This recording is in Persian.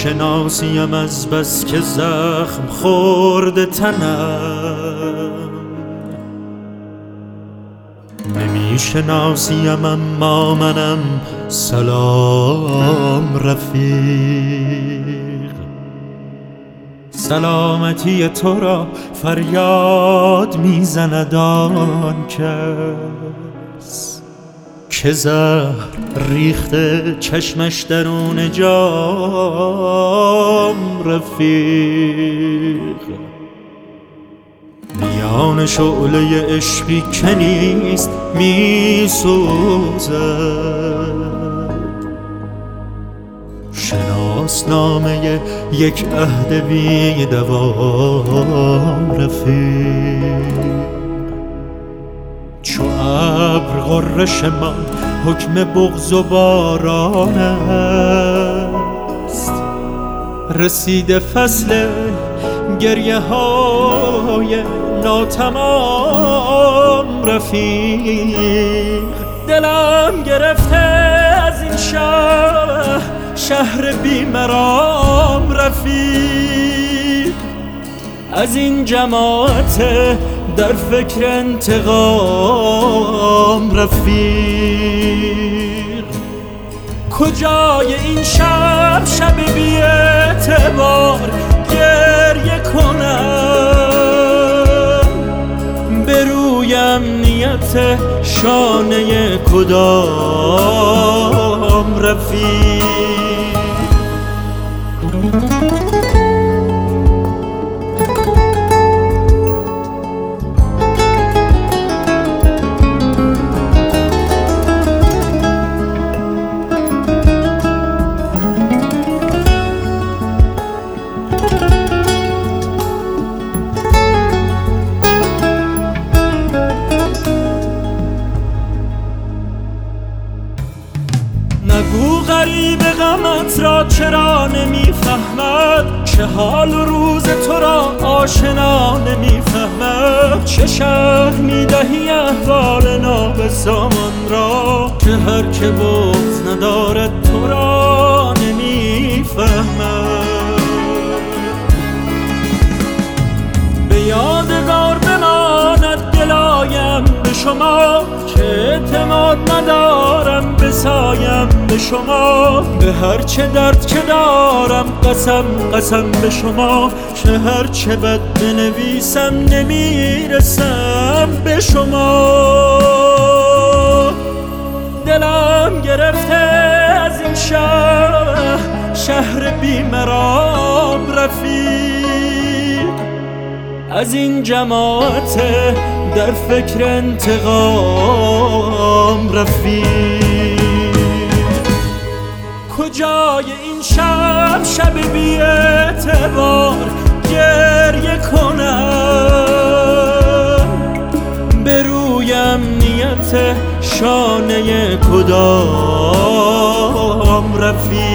نمیشناسیم از بس که زخم خورده تنم، نمیشناسیم اما منم سلام رفیق. سلامتی تو را فریاد میزند آن کس که زهر ریخته چشمش درون جام رفیق. میان شعله عشقی که نیست میسوزد، شناسنامه یک عهد بی دوام رفیق. چو ابر غرش من حکم بغض و باران است، رسیده فصل گریه های ناتمام رفیق. دلم گرفته از این شهر بیمرام رفیق، از این جماعت در فکر انتقام رفیق. کجای این شب بی اعتبار گریه کنم، به روی امنیت شانه کدام رفیق. نگو غریب غمت را چرا نمیفهمد، چه حال و روز تو را آشنا نمیفهمد. چه شرح میدهی احوال نابسامان را که هر که بغض ندارد تو را نمیفهمد. به یادگار بماند دلایم به شما که اعتماد ندارم بسایم به شما. به هر چه درد که دارم قسم به شما که هر چه بد بنویسم نمیرسم به شما. دلم گرفته از این شهر بیمرام رفیق، از این جماعت در فکر انتقام رفیق. کجای این شب بی اعتبار گریه کنم، به روی امنیت شانه کدام رفیق.